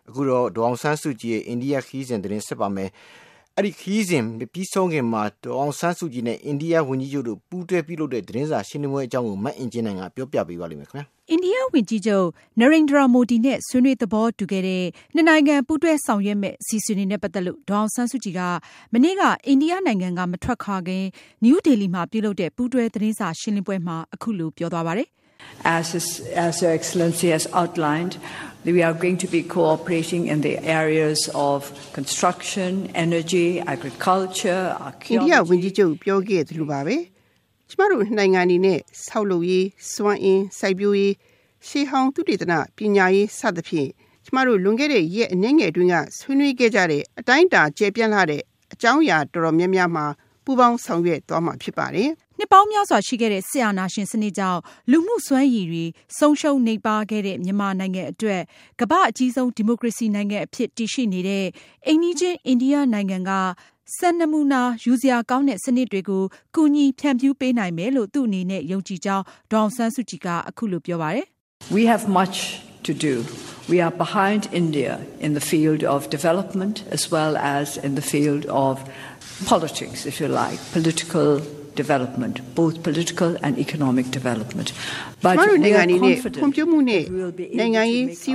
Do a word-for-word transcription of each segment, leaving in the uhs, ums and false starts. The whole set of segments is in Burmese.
အခုတော့ဒေါအောင်ဆန်းစုကြည်ရဲ့အိန္ဒိယခီးစဉ်သတင်းဆက်ပါမယ်။အဲ့ဒီခီးစဉ်ပြီးဆုံးခင်မှာဒေါအောင်ဆန်းစုကြည်နဲ့အိန္ဒိယဝန်ကြီးချုပ်တို့ပူးတွဲပြုလုပ်တဲ့သတင်းစာရှင်းလင်းပွဲအကြောင်းကိုမတ်အင်ဂျင်နိုင်ကပြောပြပေးပါလိမ့်မယ်ခင်ဗျာ။အိန္ဒိယဝန်ကြီးချုပ်နရိန္ဒရာမိုဒီနဲ့ဆွေးနွေးသဘောတူခဲ့တဲ့နှစ်နိုင်ငံပူးတွဲဆောင်ရွက်မဲ့အစီအစဉ်တွေနဲ့ပတ်သက်လို့ဒေါအောင်ဆန်းစုကြည်ကမနေ့ကအိန္ဒိယနိုင်ငံကမထွက်ခွာခင်နယူးဒေလီမှာပြုလုပ်တဲ့ပူးတွဲသတင်းစာရှင်းလင်းပွဲမှာအခုလိုပြောသွားပါတယ်။ As his, as Her Excellency has outlined, we are going to be cooperating in the areas of construction, energy, agriculture, archaeology. အိန္ဒိယဝန်ကြီးချုပ်ပြောခဲ့သလိုပါပဲ။ကျမတို့နိုင်ငံအနေနဲ့ဆောက်လုပ်ရေး၊စွမ်းအင်၊စိုက်ပျိုးရေး၊ရှေးဟောင်းသုတေသနပညာရေးစသဖြင့်ကျမတို့လွန်ခဲ့တဲ့ရက်အနည်းငယ်တွင်ကဆွေးနွေးခဲ့ကြတဲ့အတိုင်းအတာကျယ်ပြန့်လာတဲ့အကြောင်းအရာတော်တော်များများမှာပူးပေါင်းဆောင်ရွက်သွားမှာဖြစ်ပါတယ်။နှစ်ပေါင်းများစွာရှိခဲ့တဲ့စစ်အာဏာရှင်စနစ်ကြောင့်လူမှုစွမ်းရည်တွေဆုံးရှုံးနိမ့်ပါခဲ့တဲ့မြန်မာနိုင်ငံအတွက်ကမ္ဘာအကြီးဆုံးဒီမိုကရေစီနိုင်ငံအဖြစ်တည်ရှိနေတဲ့အိမ်နီးချင်းအိန္ဒိယနိုင်ငံကစံနမူနာယူစရာကောင်းတဲ့စနစ်တွေကိုကူညီဖြန့်ဖြူးပေးနိုင်မယ်လို့သူ့အနေနဲ့ယုံကြည်ကြောင်းဒေါအောင်ဆန်းစုကြည်ကအခုလိုပြောပါတယ်။ We have much to do. We are behind India in the field of development as well as in the field of politics, if you like, political development, both political and economic development. But we are confident that we will be able to make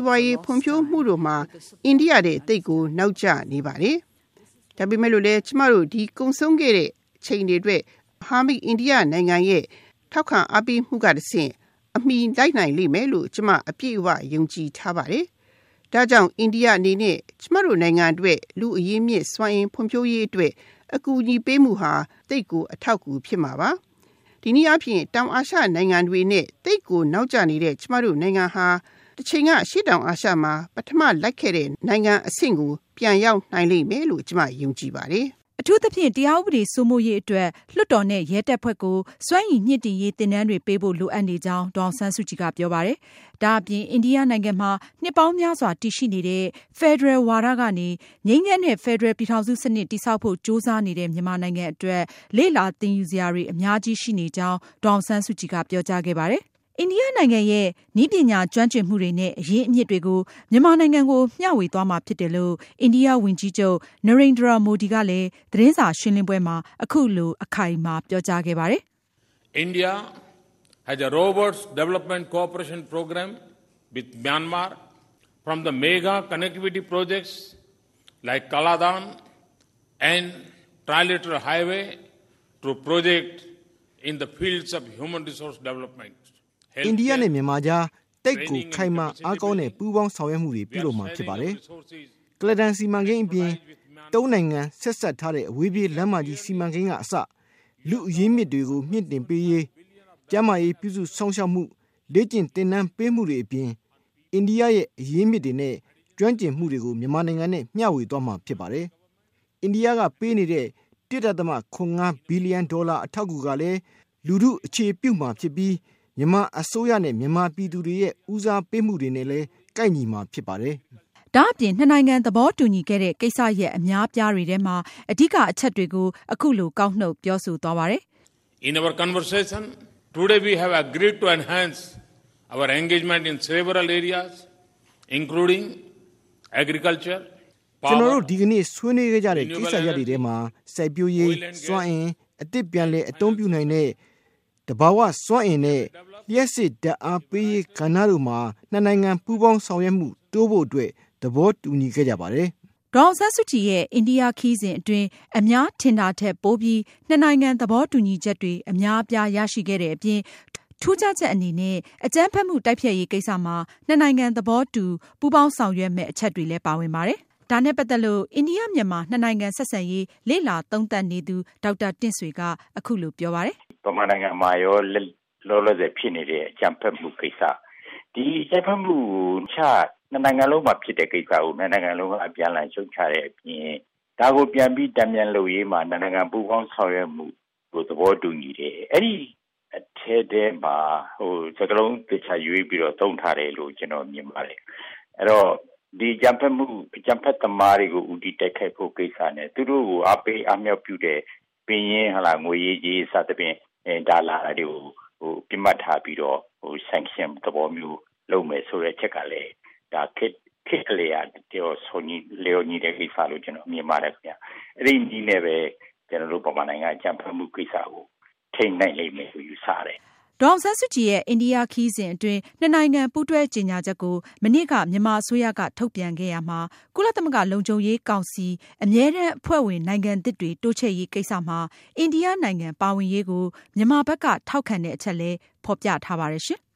India တဲ့တိတ်ကိုနောက်ကျနေပါတယ်။ဒါပေမဲ့လို့လည်းကျမတို့ဒီကုံဆုံးခဲ့တဲ့ချိန်တွေအတွက်ဟာမိတ်အိန္ဒိယနိုင်ငံရဲ့ထောက်ခံအားပေးမှုကတဆင့်အမိလိုက်နိုင်လိမ့်မယ်လို့ကျမအပြည့်အဝယုံကြည်ထားပါတယ်။ဒါကြောင့်အိန္ဒိယအနေနဲ့ကျမတို့နိုင်ငံအတွက်လူအရင်းမြစ်စွမ်းအင်ဖွံ့ဖြိုးရေးအတွက်အကူအညီပေးမှုဟာတိတ်ကိုအထောက်အကူဖြစ်မှာပါ။ဒီနည်းအားဖြင့်တောင်အာရှနိုင်ငံတွေနဲ့တိတ်ကိုနောက်ကျနေတဲ့ကျမတို့နိုင်ငံဟာတစ်ချိန်ကရှေ့တောင်အာရှမှာပထမလိုက်ခဲ့တဲ့နိုင်ငံအဆင့်ကိုပြန်ရောက်နိုင်လိမ့်မယ်လို့ကျမယုံကြည်ပါတယ်။အထူးသဖြင့်တရားဥပဒေစိုးမိုးရေးအတွက်လွှတ်တော်နဲ့ရဲတပ်ဖွဲ့ကိုစွမ်းရည်မြင့်တင်ရေးသင်တန်းတွေပေးဖို့လိုအပ်နေကြောင်းဒေါအောင်ဆန်းစုကြည်ကပြောပါတယ်။ဒါအပြင်အိန္ဒိယနိုင်ငံမှာနှစ်ပေါင်းများစွာတည်ရှိနေတဲ့ဖက်ဒရယ်ဝါဒကနေငြိမ်းချမ်းတဲ့ဖက်ဒရယ်ပြည်ထောင်စုစနစ်တည်ဆောက်ဖို့ကြိုးစားနေတဲ့မြန်မာနိုင်ငံအတွက်လေ့လာသင်ယူစရာတွေအများကြီးရှိနေကြောင်းဒေါအောင်ဆန်းစုကြည်ကပြောကြားခဲ့ပါတယ်။အိန္ဒိယနိုင်ငံရဲ့နည်းပညာကျွမ်းကျင်မှုတွေနဲ့အရင်းအမြစ်တွေကိုမြန်မာနိုင်ငံကိုမျှဝေသွားမှာဖြစ်တယ်လို့အိန္ဒိယဝန်ကြီးချုပ်နရိန္ဒရာမိုဒီကလည်းသတင်းစာရှင်းလင်းပွဲမှာအခုလိုအခိုင်အမာပြောကြားခဲ့ပါတယ်။ India has a robust development cooperation program with Myanmar from the mega connectivity projects like Kaladan and Trilateral Highway to project in the fields of human resource development. အိန္ဒိယနဲ့မြန်မာကြားတိတ်ကိုခိုင်မာအားကောင်းတဲ့ပူးပေါင်းဆောင်ရွက်မှုတွေပြုလုပ်မှာဖြစ်ပါတယ်။ကလဒန်စီမံကိန်းအပြင်သုံးနိုင်ငံဆက်ဆက်ထားတဲ့အဝေးပြေးလမ်းမကြီးစီမံကိန်းကအစလူအရင်းမြစ်တွေကိုမြင့်တင်ပေးရေးကျန်းမာရေးပြုစုစောင့်ရှောက်မှုလေ့ကျင့်သင်တန်းပေးမှုတွေအပြင်အိန္ဒိယရဲ့အရင်းမြစ်တွေနဲ့ကျွမ်းကျင်မှုတွေကိုမြန်မာနိုင်ငံနဲ့မျှဝေသွားမှာဖြစ်ပါတယ်။အိန္ဒိယကပေးနေတဲ့ တစ်ဒသမခုနှစ်ငါးဘီလီယံဒေါ်လာအထောက်အကူကလည်းလူထုအခြေပြုမှာဖြစ်ပြီးမြန်မာအစိုးရနဲ့မြန်မာပြည်သူတွေရဲ့ဦးစားပေးမှုတွေနဲ့လည်းကိုက်ညီမှာဖြစ်ပါတယ်။ဒါအပြင်နှစ်နိုင်ငံသဘောတူညီခဲ့တဲ့ကိစ္စရဲ့အများပြားတွေထဲမှာအဓိကအချက်တွေကိုအခုလိုကောက်နှုတ်ပြောဆိုသွားပါတယ်။ In our conversation today we have agreed to enhance our engagement in several areas including agriculture. ကျွန်တော်တို့ဒီကနေ့ဆွေးနွေးခဲ့ကြတဲ့ကိစ္စရပ်တွေထဲမှာစိုက်ပျိုးရေးစွမ်းအင်အသစ်ပြန်လည်အသုံးပြုနိုင်တဲ့တဘာဝစွမ်းအင်နဲ့လျှက်စစ်ဓာတ်အားပေးရေးကဏ္ဍတို့မှာနှစ်နိုင်ငံပူးပေါင်းဆောင်ရွက်မှုတိုးဖို့အတွက်သဘောတူညီခဲ့ကြပါတယ်။ဒေါအောင်ဆန်းစုကြည်ရဲ့အိန္ဒိယခီးစဉ်အတွင်းအများထင်တာထက်ပိုပြီးနှစ်နိုင်ငံသဘောတူညီချက်တွေအများအပြားရရှိခဲ့တဲ့အပြင်ထူးခြားချက်အနေနဲ့အကြမ်းဖက်မှုတိုက်ဖျက်ရေးကိစ္စမှာနှစ်နိုင်ငံသဘောတူပူးပေါင်းဆောင်ရွက်မဲ့အချက်တွေလည်းပါဝင်ပါတယ်။ဒါနဲ့ပတ်သက်လို့အိန္ဒိယမြန်မာနှစ်နိုင်ငံဆက်ဆံရေးလေ့လာသုံးသပ်နေသူဒေါက်တာတင့်ဆွေကအခုလိုပြောပါတယ်။ဗမာနိုင်ငံမှာရောလောလောဆယ်ဖြစ်နေတဲ့အကြမ်းဖက်မှုကိစ္စဒီအကြမ်းဖက်မှုချနှစ်နိုင်ငံလုံးမှာဖြစ်တဲ့ကိစ္စကိုနှစ်နိုင်ငံလုံးကအပြန်အလှန်ရှုံချတဲ့အပြင်ဒါကိုပြန်ပြီးတံပြန်လုပ်ရေးမှာနှစ်နိုင်ငံပူးပေါင်းဆောင်ရွက်မှုကိုသဘောတူညီတယ်အဲ့ဒီအထက်ထဲမှာဟိုစကလုံးတခြားရွေးပြီးတော့သုံးထားတယ်လို့ကျွန်တော်မြင်ပါတယ်အဲ့တော့ဒီကြံဖက်မှုကြံဖက်သမားတွေကိုဦးတည်တိုက်ခိုက်ဖို့ကိစ္စနဲ့သူတို့ကိုအပေးအမြောက်ပြုတဲ့ပင်ရင်းဟလာငွေရေးကြီးစသဖြင့်အဲဒါလာတွေကိုဟိုပြမှတ်ထားပြီးတော့ဟို sanction သဘောမျိုးလုပ်မယ်ဆိုတဲ့ချက်ကလည်းဒါခစ်ခစ်ကလေးရတဲ့ညီတဲ့ကိစ္စလို့ကျွန်တော်မြင်ပါတယ်ခင်ဗျအဲ့ဒီနည်းနဲ့ပဲကျွန်တော်တို့ဗမာနိုင်ငံအကြံဖတ်မှုကိစ္စကိုထိန်းနိုင်လိမ့်မယ်လို့ယူဆတယ်ဒေါ်အောင်ဆန်းစုကြည်ရဲ့အိန္ဒိယခရီးစဉ်အတွင်းနှစ်နိုင်ငံပူးတွဲကြေညာချက်ကိုမနေ့ကမြန်မာအစိုးရကထုတ်ပြန်ခဲ့ရမှာကုလသမဂ္ဂလုံခြုံရေးကောင်စီအမြဲတမ်းအဖွဲ့ဝင်နိုင်ငံသစ်တွေတိုးချဲ့ရေးကိစ္စမှာအိန္ဒိယနိုင်ငံပါဝင်ရေးကိုမြန်မာဘက်ကထောက်ခံတဲ့အချက်လည်းဖော်ပြထားပါတယ်ရှင်